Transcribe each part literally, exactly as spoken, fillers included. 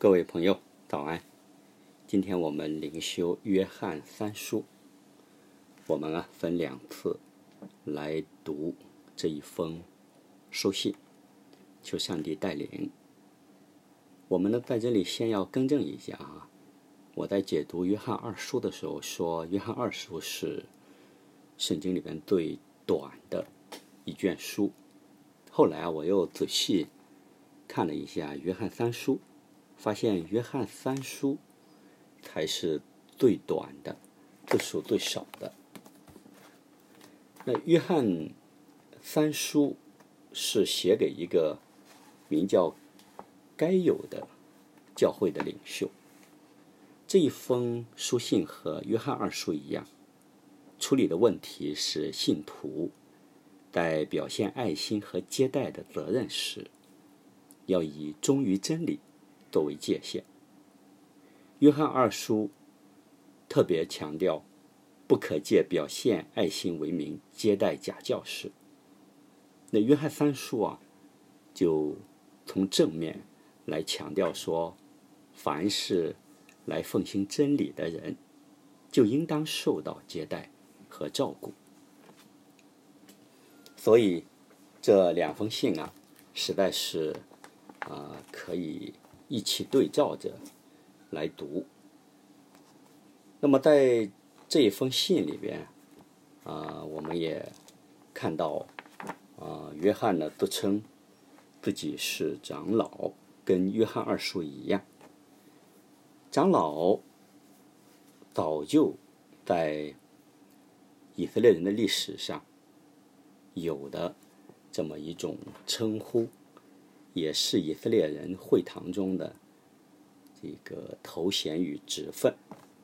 各位朋友，早安！今天我们灵修约翰三书，我们啊分两次来读这一封书信，求上帝带领。我们呢在这里先要更正一下啊，我在解读约翰二书的时候说，约翰二书是圣经里边最短的一卷书。后来啊，我又仔细看了一下约翰三书，发现约翰三书才是最短的，字数最少的。那约翰三书是写给一个名叫该有的教会的领袖。这一封书信和约翰二书一样，处理的问题是信徒在表现爱心和接待的责任时，要以忠于真理作为界限。约翰二书特别强调，不可借表现爱心为名接待假教师。那约翰三书啊，就从正面来强调说，凡是来奉行真理的人，就应当受到接待和照顾。所以这两封信啊，实在是啊、呃、可以一起对照着来读。那么在这一封信里边啊、呃，我们也看到啊、呃，约翰呢自称自己是长老，跟约翰二书一样。长老早就在以色列人的历史上有的这么一种称呼，也是以色列人会堂中的这个头衔与职分。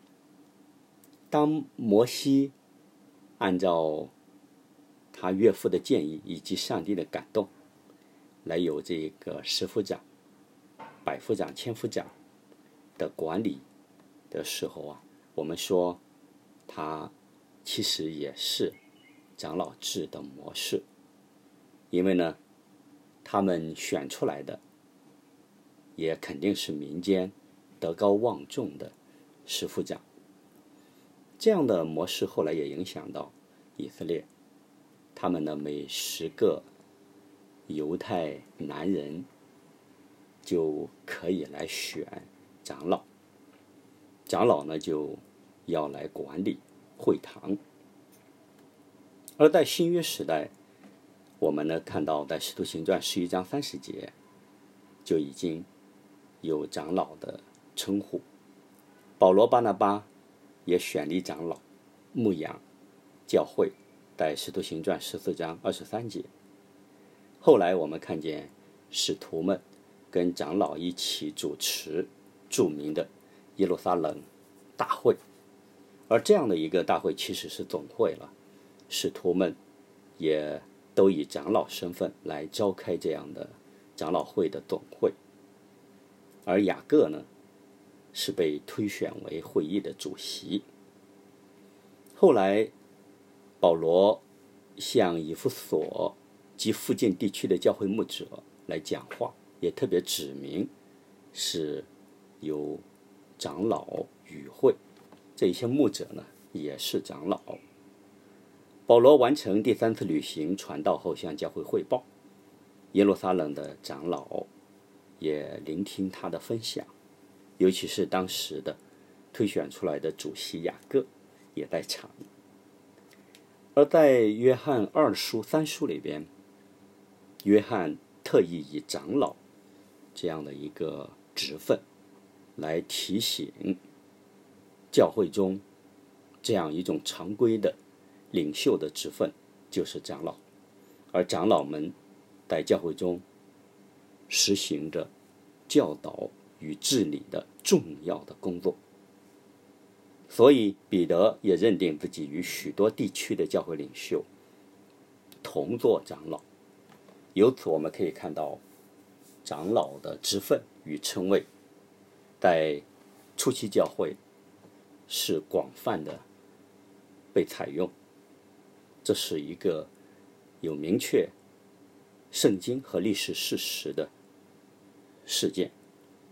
当摩西按照他岳父的建议以及上帝的感动，来有这个十夫长、百夫长、千夫长的管理的时候啊，我们说他其实也是长老制的模式。因为呢，他们选出来的也肯定是民间德高望重的十夫长。这样的模式后来也影响到以色列，他们呢每十个犹太男人就可以来选长老，长老呢就要来管理会堂。而在新约时代，我们呢看到在使徒行传十一章三十节就已经有长老的称呼。保罗巴拿巴也选立长老，牧养教会，在使徒行传十四章二十三节。后来我们看见使徒们跟长老一起主持著名的耶路撒冷大会，而这样的一个大会其实是总会了，使徒们也都以长老身份来召开这样的长老会的总会。而雅各呢，是被推选为会议的主席。后来保罗向以弗所及附近地区的教会牧者来讲话，也特别指明是由长老与会，这些牧者呢也是长老。保罗完成第三次旅行传道后，向教会汇报，耶路撒冷的长老也聆听他的分享，尤其是当时的推选出来的主席雅各也在场。而在约翰二书、三书里边，约翰特意以长老这样的一个职分来提醒教会中这样一种常规的领袖的职分就是长老，而长老们在教会中实行着教导与治理的重要的工作。所以彼得也认定自己与许多地区的教会领袖同作长老。由此我们可以看到，长老的职分与称谓在初期教会是广泛的被采用，这是一个有明确圣经和历史事实的事件。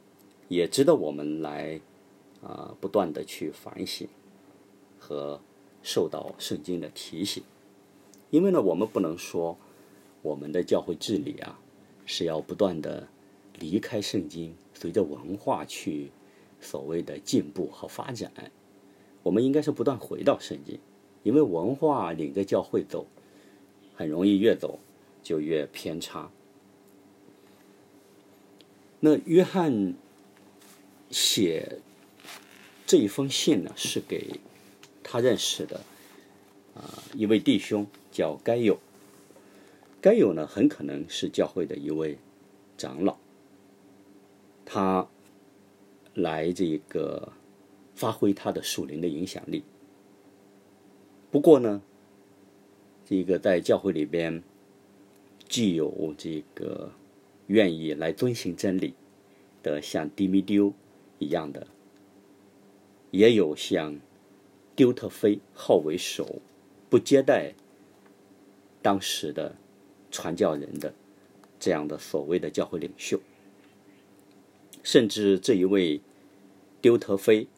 也值得我们来啊、呃、不断的去反省和受到圣经的提醒。因为呢，我们不能说我们的教会治理啊是要不断的离开圣经，随着文化去所谓的进步和发展。我们应该是不断回到圣经，因为文化领着教会走，很容易越走就越偏差。那约翰写这一封信呢，是给他认识的啊、呃、一位弟兄，叫该有。该有呢，很可能是教会的一位长老，他来这个发挥他的属灵的影响力。不过呢，这个在教会里边，既有这个愿意来遵行真理的，像迪米丢一样的，也有像丢特腓好为首，不接待当时的传教人的这样的所谓的教会领袖。甚至这一位丢特腓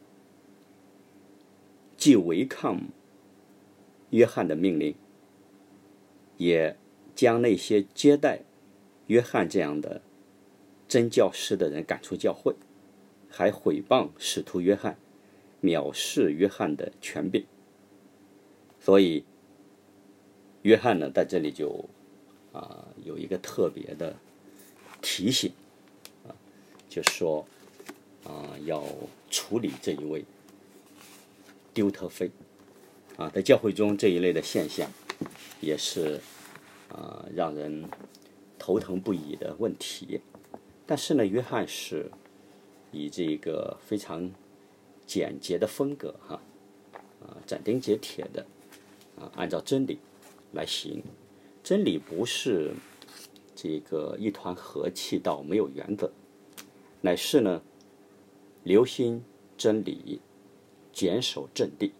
既违抗约翰的命令，也将那些接待约翰这样的真教师的人赶出教会，还毁谤使徒约翰，藐视约翰的权柄。所以约翰呢，在这里就啊、呃、有一个特别的提醒啊，就是说啊、呃、要处理这一位丢特腓啊，在教会中这一类的现象也是啊、呃、让人头疼不已的问题。但是呢，约翰是以这个非常简洁的风格哈啊斩钉截铁的啊按照真理来行。真理不是这个一团和气到没有原则，乃是呢留心真理，坚守正地。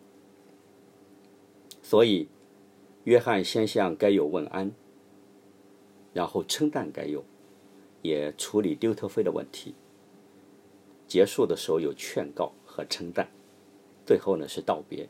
所以约翰先向该有问安，然后称赞该有，也处理丢特腓的问题。结束的时候有劝告和称赞，最后呢是道别。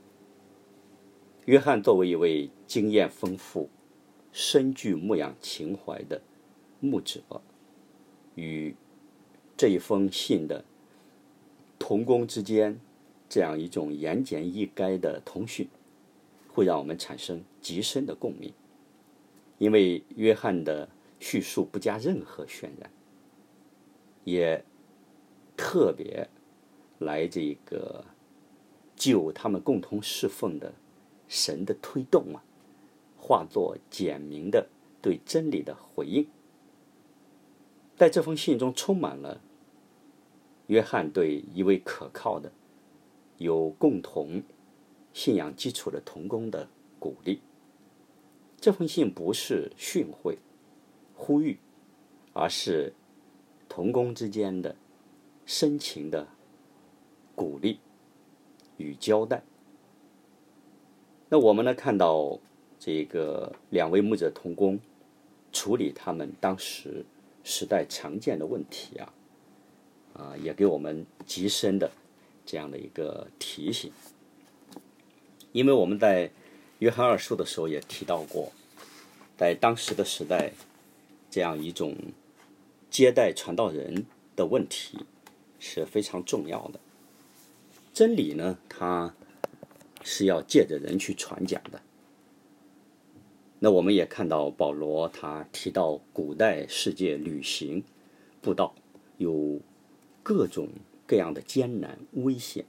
约翰作为一位经验丰富、深具牧养情怀的牧者，与这一封信的同工之间这样一种言简意赅的通讯，会让我们产生极深的共鸣。因为约翰的叙述不加任何渲染，也特别来这个就他们共同侍奉的神的推动啊，化作简明的对真理的回应。在这封信中充满了约翰对一位可靠的、有共同信仰基础的同工的鼓励。这封信不是训诲、呼吁，而是同工之间的深情的鼓励与交代。那我们呢，看到这个两位牧者同工处理他们当时时代常见的问题啊，啊，也给我们极深的这样的一个提醒。因为我们在约翰二书的时候也提到过，在当时的时代，这样一种接待传道人的问题是非常重要的。真理呢，它是要借着人去传讲的。那我们也看到保罗他提到古代世界旅行布道有各种各样的艰难危险，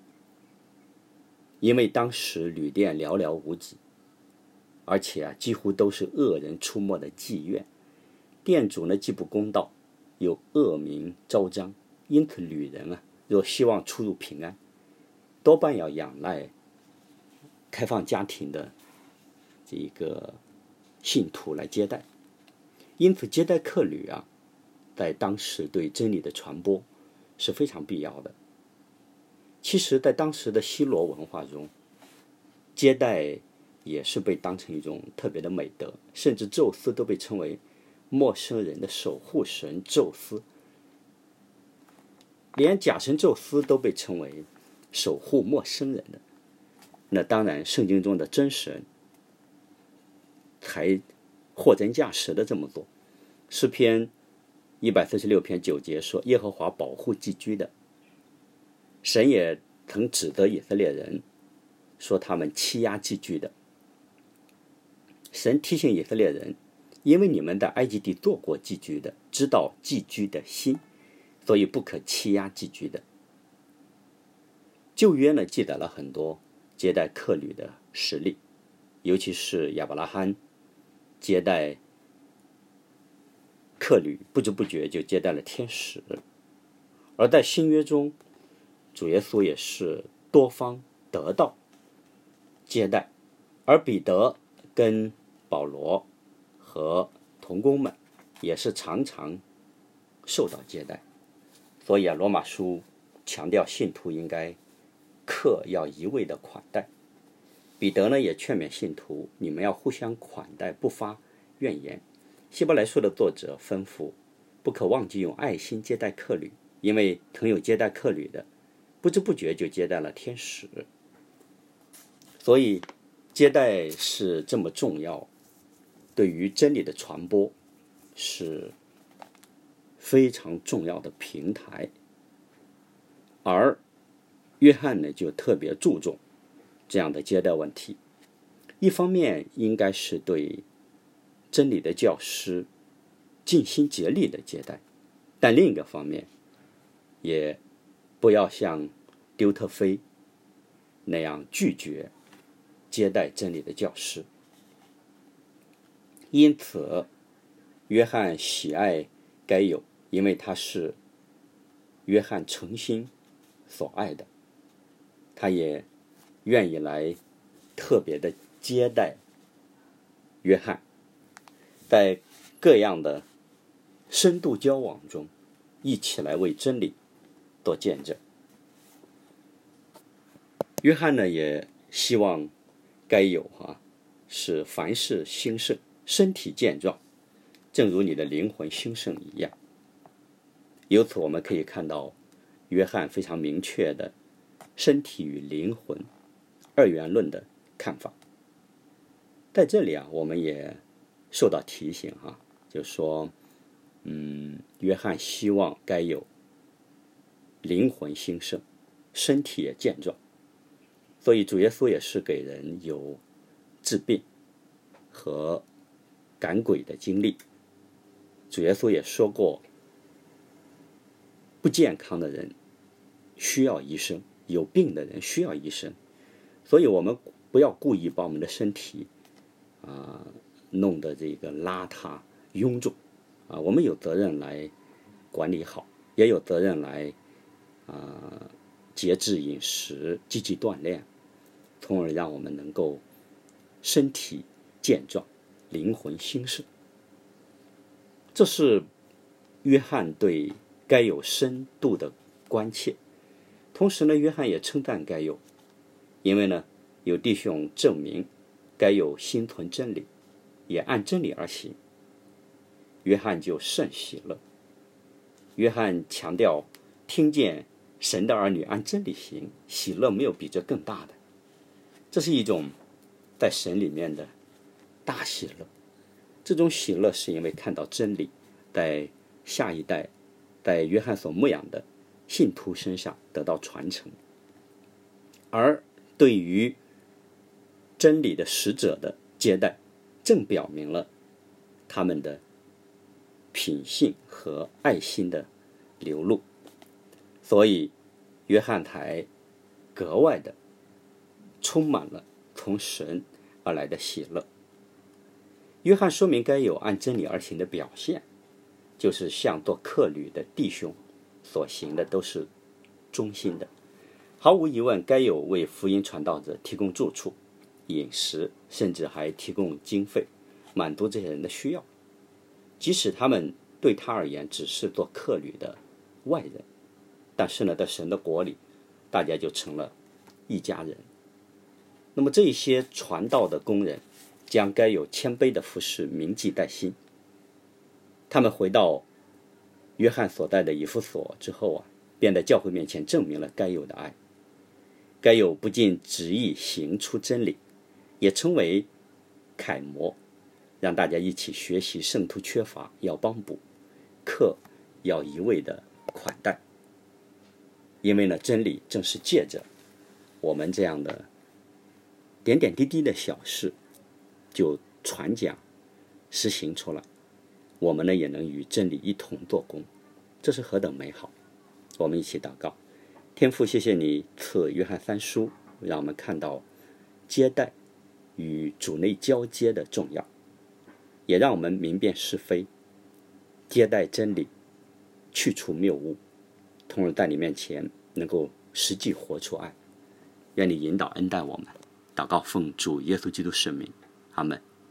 因为当时旅店寥寥无几，而且啊几乎都是恶人出没的妓院，店主呢既不公道，有恶名昭彰，因此旅人啊若希望出入平安，多半要仰赖开放家庭的这个信徒来接待。因此接待客旅啊，在当时对真理的传播是非常必要的。其实在当时的希罗文化中，接待也是被当成一种特别的美德，甚至宙斯都被称为陌生人的守护神。宙斯连假神宙斯都被称为守护陌生人的，那当然圣经中的真神才货真价实的这么做。诗篇一百四十六篇九节说，耶和华保护寄居的。神也曾指责以色列人说他们欺压寄居的。神提醒以色列人，因为你们在埃及地做过寄居的，知道寄居的心，所以不可欺压寄居的。旧约呢记载了很多接待客旅的实例，尤其是亚伯拉罕接待客旅，不知不觉就接待了天使。而在新约中，主耶稣也是多方得到接待，而彼得跟保罗和同工们也是常常受到接待。所以啊，罗马书强调信徒应该客要一味的款待。彼得呢也劝勉信徒，你们要互相款待，不发怨言。希伯来书的作者吩咐，不可忘记用爱心接待客旅，因为曾有接待客旅的，不知不觉就接待了天使。所以接待是这么重要，对于真理的传播是非常重要的平台。而约翰呢就特别注重这样的接待问题，一方面应该是对真理的教师尽心竭力的接待，但另一个方面也不要像丢特腓那样拒绝接待真理的教师。因此约翰喜爱该有，因为他是约翰诚心所爱的，他也愿意来特别的接待约翰，在各样的深度交往中一起来为真理做见证。约翰呢也希望该有啊是凡事兴盛，身体健壮，正如你的灵魂兴盛一样。由此我们可以看到约翰非常明确的身体与灵魂二元论的看法。在这里啊，我们也受到提醒啊，就是说，嗯，约翰希望该有灵魂兴盛，身体也健壮。所以主耶稣也是给人有治病和赶鬼的经历。主耶稣也说过，不健康的人需要医生，有病的人需要医生。所以我们不要故意把我们的身体啊、呃、弄得这个邋遢臃肿啊，我们有责任来管理好，也有责任来啊、呃、节制饮食，积极锻炼，从而让我们能够身体健壮，灵魂兴盛。这是约翰对该有深度的关切。同时呢，约翰也称赞该有，因为呢有弟兄证明该有心存真理，也按真理而行，约翰就甚喜乐。约翰强调，听见神的儿女按真理行，喜乐没有比这更大的。这是一种在神里面的大喜乐。这种喜乐是因为看到真理在下一代，在约翰所牧养的信徒身上得到传承，而对于真理的使者的接待，正表明了他们的品性和爱心的流露。所以约翰才格外的充满了从神而来的喜乐。约翰说明该有按真理而行的表现，就是像做客旅的弟兄所行的都是忠心的。毫无疑问，该有为福音传道者提供住处、饮食，甚至还提供经费，满足这些人的需要。即使他们对他而言只是做客旅的外人，但是呢，在神的国里，大家就成了一家人。那么这些传道的工人将该有谦卑的服事铭记在心。他们回到约翰所在的以弗所之后啊， 便在教会面前证明了该有的爱。该有不仅执意行出真理，也成为楷模，让大家一起学习圣徒缺乏要帮补，客要一味的款待。因为呢，真理正是借着我们这样的点点滴滴的小事就传讲实行出来，我们呢也能与真理一同做工，这是何等美好。我们一起祷告。天父，谢谢你赐约翰三书，让我们看到接待与主内交接的重要，也让我们明辨是非，接待真理，去除谬误，同时在你面前能够实际活出爱。愿你引导恩待我们。祷告奉主耶稣基督圣名，阿们。